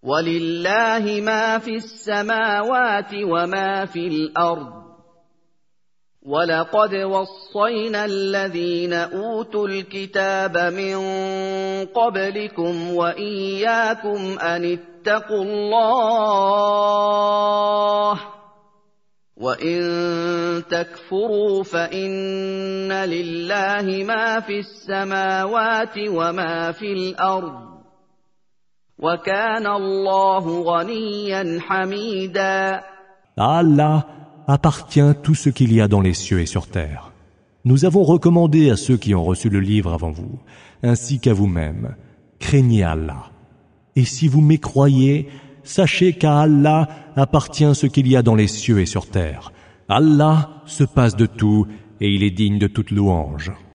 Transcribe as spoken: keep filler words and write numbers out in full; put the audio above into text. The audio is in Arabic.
وَلِلَّهِ مَا فِي السَّمَاوَاتِ وَمَا فِي الْأَرْضِ وَلَقَدْ وَصَّيْنَا الَّذِينَ أُوتُوا الْكِتَابَ مِن قَبْلِكُمْ وَإِيَّاكُمْ أَنِ اتَّقُوا اللَّهَ وَإِن تَكْفُرُوا فَإِنَّ لِلَّهِ مَا فِي السَّمَاوَاتِ وَمَا فِي الْأَرْضِ وَكَانَ اللَّهُ غَنِيًّا حَمِيدًا. À Allah appartient tout ce qu'il y a dans les cieux et sur terre. Nous avons recommandé à ceux qui ont reçu le livre avant vous, ainsi qu'à vous-mêmes, craignez Allah. Et si vous mécroyez, sachez qu'à Allah appartient ce qu'il y a dans les cieux et sur terre. Allah se passe de tout et il est digne de toute louange.